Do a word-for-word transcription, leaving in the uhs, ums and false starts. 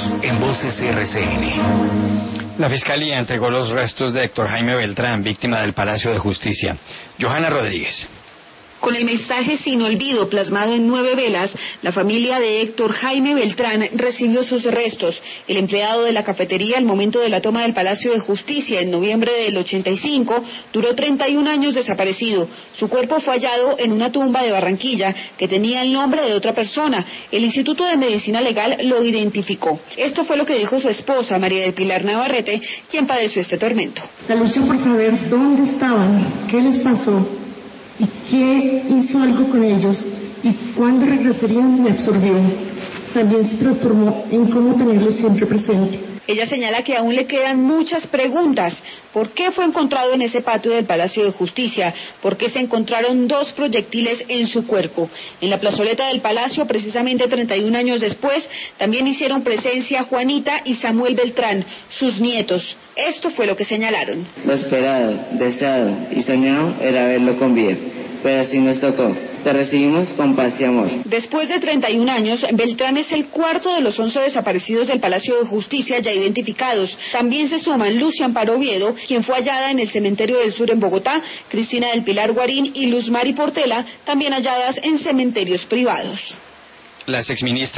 en Voces R C N. La Fiscalía entregó los restos de Héctor Jaime Beltrán, víctima del Palacio de Justicia. Johanna Rodríguez. Con el mensaje sin olvido plasmado en nueve velas, la familia de Héctor Jaime Beltrán recibió sus restos. El empleado de la cafetería al momento de la toma del Palacio de Justicia en noviembre del ochenta y cinco duró treinta y un años desaparecido. Su cuerpo fue hallado en una tumba de Barranquilla que tenía el nombre de otra persona. El Instituto de Medicina Legal lo identificó. Esto fue lo que dijo su esposa, María del Pilar Navarrete, quien padeció este tormento. La lucha por saber dónde estaban, qué les pasó y qué hizo algo con ellos y cuándo regresarían me absorbió. También se transformó en cómo tenerlos siempre presente. Ella señala que aún le quedan muchas preguntas. ¿Por qué fue encontrado en ese patio del Palacio de Justicia? ¿Por qué se encontraron dos proyectiles en su cuerpo? En la plazoleta del Palacio, precisamente treinta y un años después, también hicieron presencia Juanita y Samuel Beltrán, sus nietos. Esto fue lo que señalaron. Lo esperado, deseado y soñado era verlo con vida, pero así nos tocó. Te recibimos con paz y amor. Después de treinta y un años, Beltrán es el cuarto de los once desaparecidos del Palacio de Justicia ya identificados. También se suman Lucy Amparo Oviedo, quien fue hallada en el Cementerio del Sur en Bogotá, Cristina del Pilar Guarín y Luz Mari Portela, también halladas en cementerios privados. Las exministras